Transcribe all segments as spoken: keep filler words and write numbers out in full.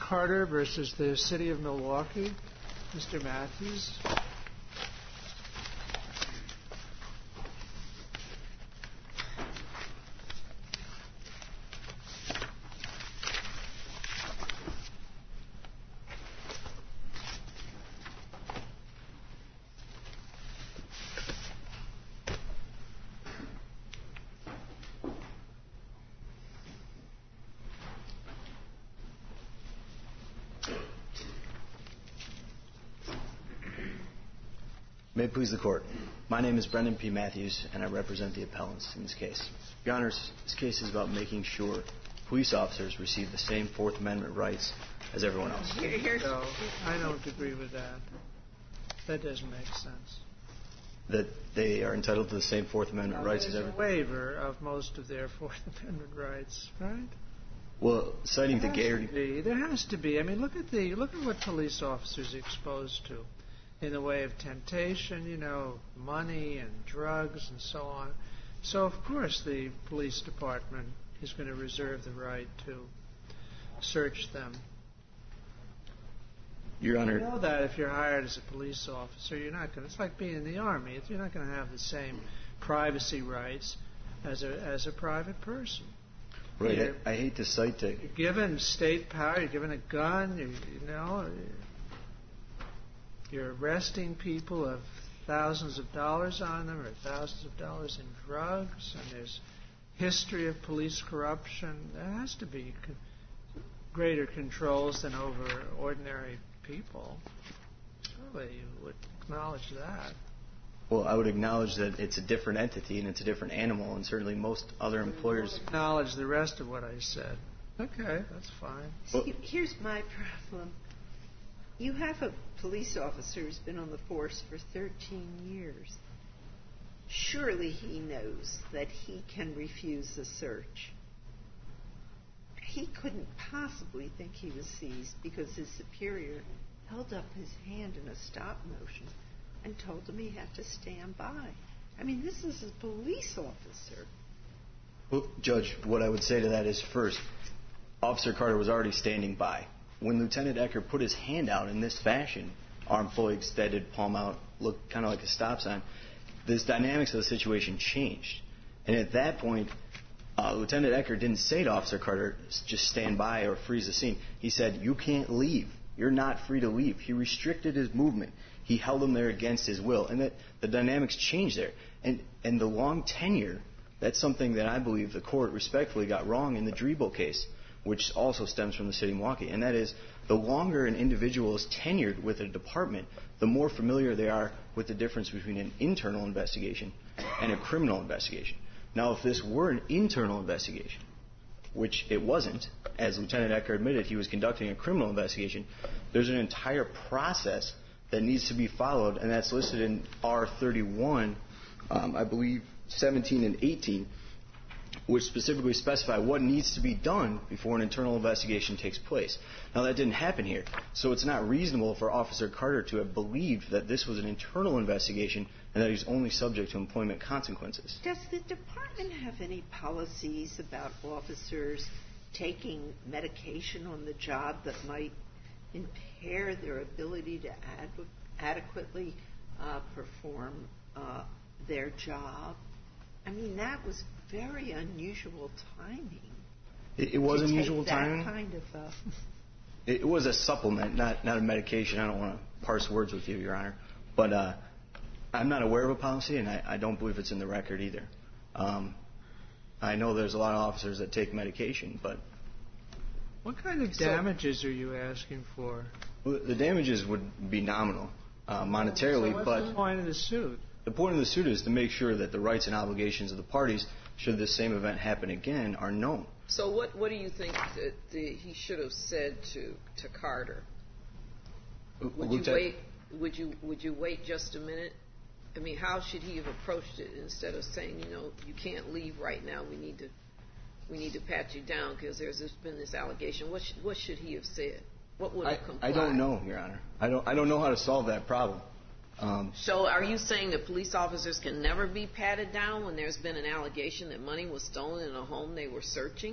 Carter versus the City of Milwaukee. Mister Matthews. May it please the Court. My name is Brendan P. Matthews, and I represent the appellants in this case. Your Honors, this case is about making sure police officers receive the same Fourth Amendment rights as everyone else. No, I don't agree with that. That doesn't make sense. That they are entitled to the same Fourth Amendment now, rights as everyone else? There's a waiver of most of their Fourth Amendment rights, right? Well, citing the Garrity... There has to be. I mean, look at the look at what police officers are exposed to in the way of temptation, you know, money and drugs and so on. So, of course, the police department is going to reserve the right to search them. Your Honor... You know that if you're hired as a police officer, you're not going to... It's like being in the Army. You're not going to have the same privacy rights as a as a private person. Right. I, I hate to cite the... You're given state power. You're given a gun. You, you know... You're arresting people of thousands of dollars on them or thousands of dollars in drugs, and there's history of police corruption. There has to be co- greater controls than over ordinary people. Surely you would acknowledge that. Well, I would acknowledge that it's a different entity and it's a different animal, and certainly most other employers... You acknowledge the rest of what I said. Okay, that's fine. Well, here's my problem. You have a police officer who's been on the force for thirteen years. Surely he knows that he can refuse a search. He couldn't possibly think he was seized because his superior held up his hand in a stop motion and told him he had to stand by. I mean, this is a police officer. Well, Judge, what I would say to that is, first, Officer Carter was already standing by. When Lieutenant Ecker put his hand out in this fashion, arm fully extended, palm out, looked kind of like a stop sign, the dynamics of the situation changed. And at that point, uh, Lieutenant Ecker didn't say to Officer Carter, just stand by or freeze the scene. He said, you can't leave. You're not free to leave. He restricted his movement. He held him there against his will. And that the dynamics changed there. And, and the long tenure, that's something that I believe the court respectfully got wrong in the Drebo case, which also stems from the city of Milwaukee, and that is the longer an individual is tenured with a department, the more familiar they are with the difference between an internal investigation and a criminal investigation. Now, if this were an internal investigation, which it wasn't, as Lieutenant Ecker admitted he was conducting a criminal investigation, there's an entire process that needs to be followed, and that's listed in R thirty-one, um, I believe seventeen and eighteen, which specifically specify what needs to be done before an internal investigation takes place. Now, that didn't happen here, so it's not reasonable for Officer Carter to have believed that this was an internal investigation and that he's only subject to employment consequences. Does the department have any policies about officers taking medication on the job that might impair their ability to ad- adequately uh, perform uh, their job? I mean, that was very unusual timing. It, it was to unusual take that timing. Kind of a it, it was a supplement, not not a medication. I don't want to parse words with you, Your Honor, but uh, I'm not aware of a policy, and I, I don't believe it's in the record either. Um, I know there's a lot of officers that take medication, but what kind of damages so, are you asking for? Well, the damages would be nominal, uh, monetarily, so what's but the point of the suit? The point of the suit is to make sure that the rights and obligations of the parties, should this same event happen again, are known. So what what do you think that the, he should have said to, to Carter? Would you wait? Would you would you wait just a minute? I mean, how should he have approached it instead of saying, you know, you can't leave right now. We need to we need to pat you down because there's this, been this allegation. What should, what should he have said? What would have complied? I don't know, Your Honor. I don't I don't know how to solve that problem. Um, so are you saying that police officers can never be patted down when there's been an allegation that money was stolen in a home they were searching?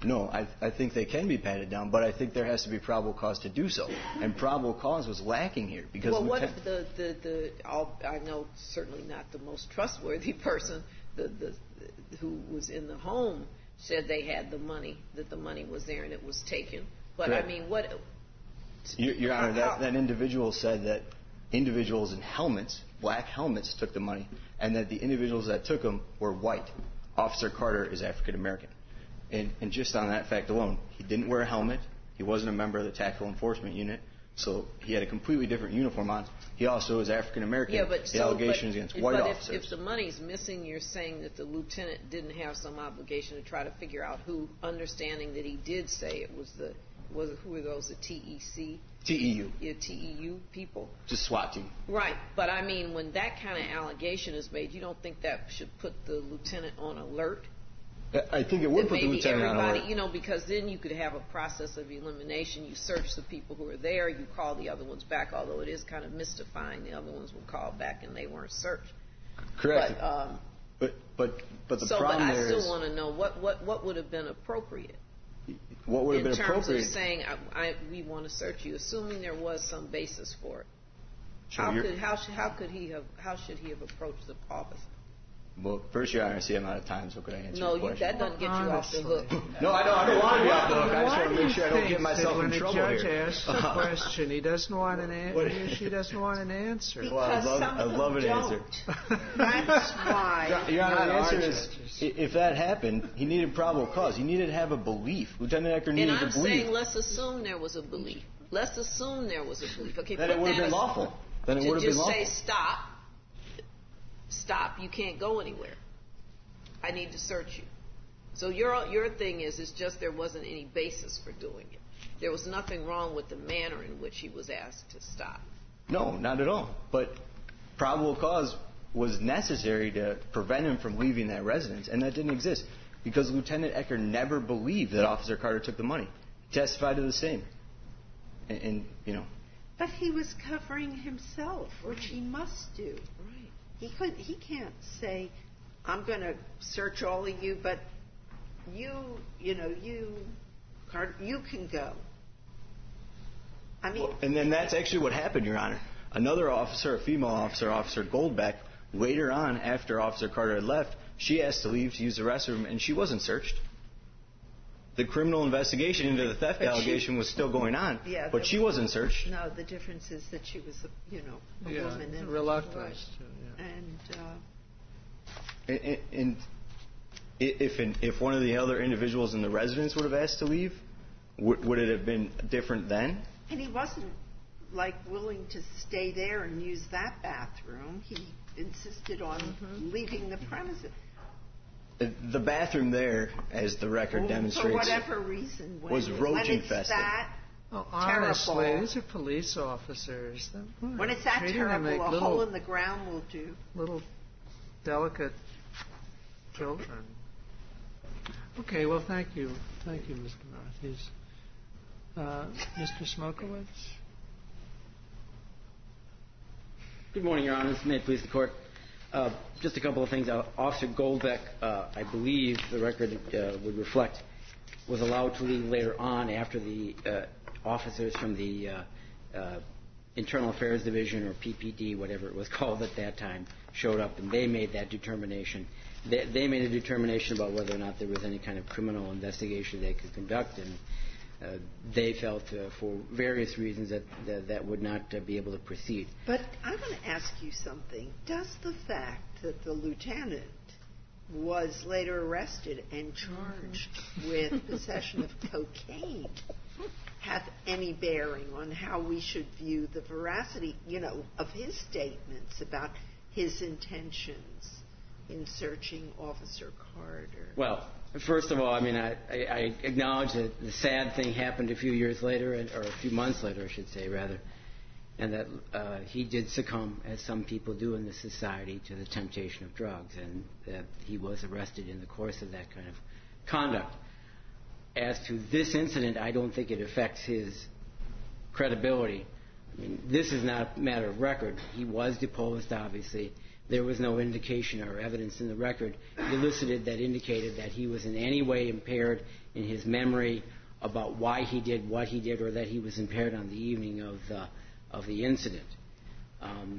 No, I, I think they can be patted down, but I think there has to be probable cause to do so. And probable cause was lacking here. Because well, what Lieutenant- if the, the, the I'll, I know certainly not the most trustworthy person, the, the, who was in the home said they had the money, that the money was there and it was taken. But, Correct. I mean, what... Your, Your Honor, how, that, that individual said that individuals in helmets, black helmets, took the money, and that the individuals that took them were white. Officer Carter is African American. And, and just on that fact alone, he didn't wear a helmet. He wasn't a member of the Tactical Enforcement Unit, so he had a completely different uniform on. He also is African American. Yeah, but the so, allegations but, against white but officers. If, if the money's missing, you're saying that the lieutenant didn't have some obligation to try to figure out who, understanding that he did say it was the, was it, who were those, the T E C? T E U. Yeah, T E U people. Just SWAT team. Right, but I mean, when that kind of allegation is made, you don't think that should put the lieutenant on alert? I think it would That put the maybe lieutenant on everybody, alert. you know, because then you could have a process of elimination. You search the people who are there, you call the other ones back, although it is kind of mystifying. The other ones were called back and they weren't searched. Correct. But, um, but, but, but the so, problem but I there still is- want to know what, what, what would have been appropriate. What would have in been terms appropriate? of saying I, I, we want to search you, assuming there was some basis for it. Sure, how you're- could how should how could he have how should he have approached the officer? Well, first, Your Honor, I see I'm out of time, so could I answer No, your you, question? that doesn't get you off the hook. No, I don't. I don't want to be off the hook. I just Why want to do make sure I you don't get think myself that in when trouble a judge here. asks a question, he doesn't want an What- answer. She doesn't want an answer. Because Well, I'd love- some I'd of them love an don't. answer. That's why. Your Honor, Not the answer our is, judges. i- if that happened, he needed probable cause. He needed to have a belief. Lieutenant Ecker And needed I'm to believe saying let's assume there was a belief. Let's assume there was a belief. Okay, that put it would have that been as- lawful. Then it to would have been just lawful. say stop, stop. You can't go anywhere. I need to search you. So your your thing is, it's just there wasn't any basis for doing it. There was nothing wrong with the manner in which he was asked to stop. No, not at all. But probable cause was necessary to prevent him from leaving that residence, and that didn't exist because Lieutenant Ecker never believed that Officer Carter took the money. He testified to the same. And, and you know. But he was covering himself, which he must do. Right. He could. He can't say, "I'm going to search all of you," but you, you know, you, Carter, you can go. I mean, And then that's actually what happened, Your Honor. Another officer, a female officer, Officer Goldbeck, later on, after Officer Carter had left, she asked to leave to use the restroom, and she wasn't searched. The criminal investigation into the theft But she- allegation was still going on, Yeah, but the- she wasn't searched. no, the difference is that she was, a, you know, a Yeah, woman and reluctance to, yeah. and uh, And, and, and if an, if one of the other individuals in the residence would have asked to leave, would, would it have been different then? and he wasn't like willing to stay there and use that bathroom. He insisted on Mm-hmm. leaving the premises. The- The bathroom there, as the record For demonstrates, whatever reason, when, was when roach it's infested. that Oh, honestly, terrible. these are police officers. They're- when it's that treating them terrible, like a little, hole in the ground will do. little delicate children. Okay, well, thank you. Thank you, Mister Matthews. Uh, Mister Smokowitz? Good morning, Your Honors. May it please the Court. Uh, just a couple of things. Uh, Officer Goldbeck, uh, I believe the record uh, would reflect, was allowed to leave later on after the uh, officers from the uh, uh, Internal Affairs Division, or P P D, whatever it was called at that time, showed up, and they made that determination. They, they made a determination about whether or not there was any kind of criminal investigation they could conduct, and uh, they felt, uh, for various reasons, that that, that would not uh, be able to proceed. But I'm going to ask you something. Does the fact that the lieutenant was later arrested and charged with possession of cocaine have any bearing on how we should view the veracity, you know, of his statements about his intentions in searching Officer Carter? Well, first of all, I mean, I, I, I acknowledge that the sad thing happened a few years later, and- or a few months later, I should say, rather, and that uh, he did succumb, as some people do in this society, to the temptation of drugs, and that he was arrested in the course of that kind of conduct. As to this incident, I don't think it affects his credibility. I mean, this is not a matter of record. He was deposed, obviously, there was no indication or evidence in the record elicited that indicated that he was in any way impaired in his memory about why he did what he did, or that he was impaired on the evening of the, of the incident. Um,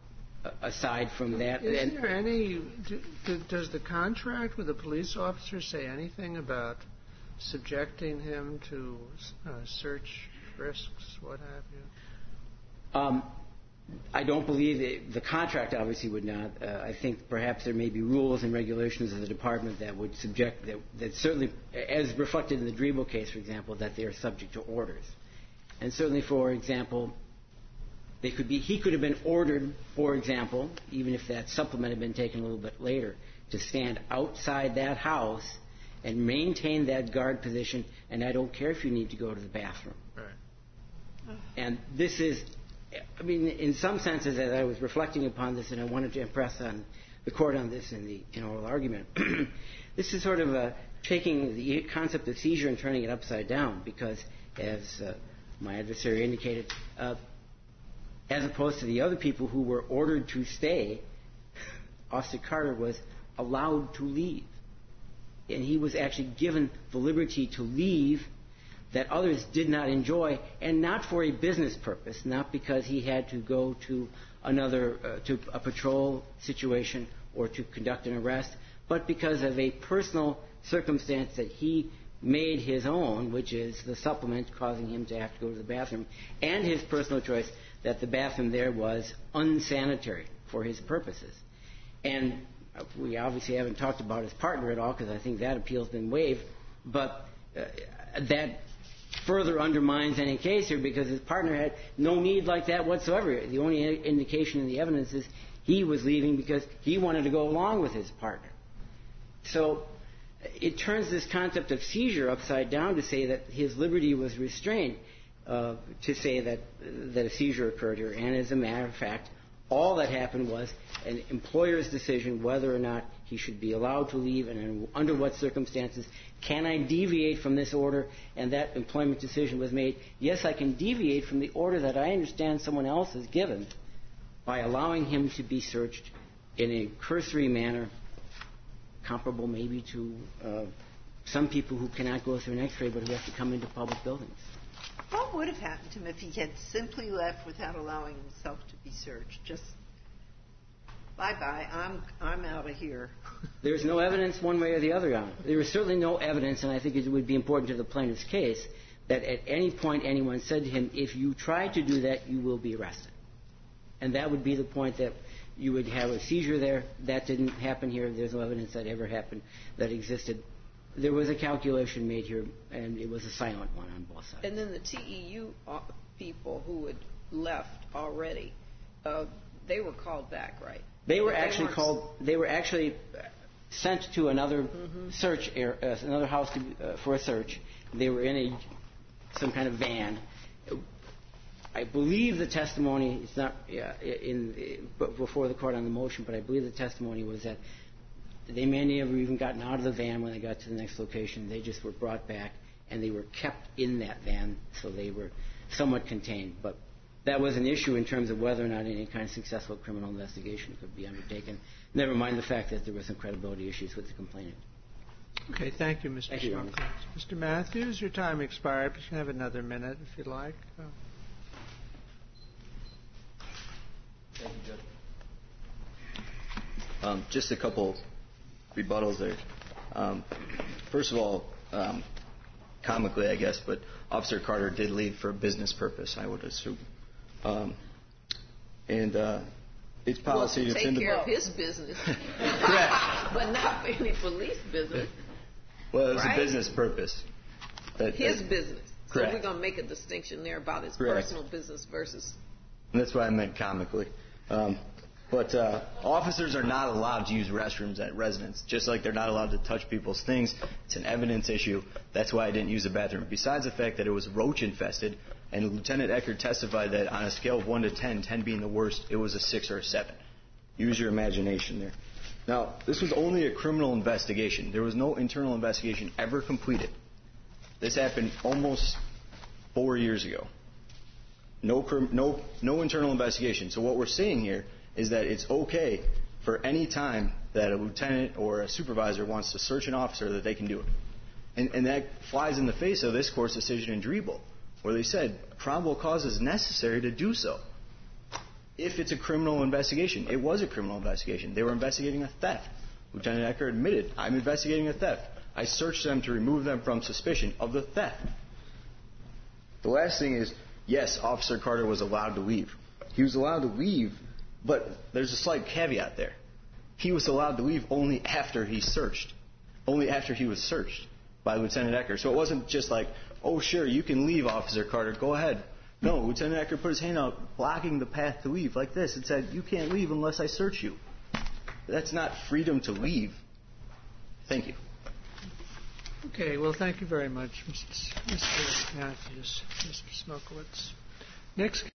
aside from that... Is there any... Do, does the contract with the police officer say anything about subjecting him to uh, search risks, what have you? Um, I don't believe it, the contract obviously would not. Uh, I think perhaps there may be rules and regulations of the department that would subject, that, that certainly, as reflected in the Drebo case, for example, that they are subject to orders. And certainly, for example, they could be, he could have been ordered, for example, even if that supplement had been taken a little bit later, to stand outside that house and maintain that guard position, and I don't care if you need to go to the bathroom. Right. And this is, I mean, in some senses, as I was reflecting upon this, and I wanted to impress on the court on this in the in oral argument, this is sort of a, taking the concept of seizure and turning it upside down, because, as uh, my adversary indicated, uh, as opposed to the other people who were ordered to stay, Officer Carter was allowed to leave. And he was actually given the liberty to leave that others did not enjoy, and not for a business purpose, not because he had to go to another, uh, to a patrol situation or to conduct an arrest, but because of a personal circumstance that he made his own, which is the supplement causing him to have to go to the bathroom, and his personal choice that the bathroom there was unsanitary for his purposes. And we obviously haven't talked about his partner at all, because I think that appeal's been waived, but uh, that further undermines any case here, because his partner had no need like that whatsoever. The only indication in the evidence is he was leaving because he wanted to go along with his partner. So it turns this concept of seizure upside down to say that his liberty was restrained, uh, to say that, that a seizure occurred here. And as a matter of fact, all that happened was an employer's decision whether or not he should be allowed to leave, and under what circumstances can I deviate from this order, and that employment decision was made. Yes, I can deviate from the order that I understand someone else has given by allowing him to be searched in a cursory manner, comparable maybe to uh, some people who cannot go through an x-ray but who have to come into public buildings. What would have happened to him if he had simply left without allowing himself to be searched? Just, bye-bye, I'm I'm out of here. There's no evidence one way or the other, Your Honor. There is certainly no evidence, and I think it would be important to the plaintiff's case, that at any point anyone said to him, if you try to do that, you will be arrested. And that would be the point, that you would have a seizure there. That didn't happen here. There's no evidence that ever happened, that existed. There was a calculation made here, and it was a silent one on both sides. And then the T E U people who had left already, uh, they were called back, right? They were actually they called. They were actually sent to another mm-hmm. search, area, uh, another house to, uh, for a search. They were in a some kind of van. I believe the testimony. It's not yeah, in uh, before the court on the motion, but I believe the testimony was that they may never even gotten out of the van when they got to the next location. They just were brought back, and they were kept in that van, so they were somewhat contained. But that was an issue in terms of whether or not any kind of successful criminal investigation could be undertaken, never mind the fact that there were some credibility issues with the complainant. Okay, thank you, Mister Shawkins. Mister Matthews, your time expired, but you can have another minute if you'd like. Oh. Thank you, Judge. Um, just a couple rebuttals there. Um, first of all, um, comically, I guess, but Officer Carter did leave for a business purpose, I would assume. Um, and uh, it's policy well, to to take take care of his business, correct, but not any police business. Well, it was right? a business purpose. That, his that, business. Correct. So we're going to make a distinction there about his Correct. personal business versus. And that's why I meant comically. Um, But uh, officers are not allowed to use restrooms at residences, just like they're not allowed to touch people's things. It's an evidence issue. That's why I didn't use the bathroom. Besides the fact that it was roach infested, and Lieutenant Eckert testified that on a scale of one to ten, ten being the worst, it was a six or a seven. Use your imagination there. Now, this was only a criminal investigation. There was no internal investigation ever completed. This happened almost four years ago. No, no, no internal investigation. So what we're saying here is that it's okay for any time that a lieutenant or a supervisor wants to search an officer that they can do it. And, and that flies in the face of this court's decision in Driebel, where they said probable cause is necessary to do so. If it's a criminal investigation, it was a criminal investigation. They were investigating a theft. Lieutenant Ecker admitted, I'm investigating a theft. I searched them to remove them from suspicion of the theft. The last thing is, yes, Officer Carter was allowed to leave. He was allowed to leave, but there's a slight caveat there. He was allowed to leave only after he searched, only after he was searched by Lieutenant Ecker. So it wasn't just like, oh, sure, you can leave, Officer Carter, go ahead. No, Lieutenant Ecker put his hand out, blocking the path to leave like this, and said, you can't leave unless I search you. That's not freedom to leave. Thank you. Okay, well, thank you very much, Mister Matthews, Mister Smokowitz. Next.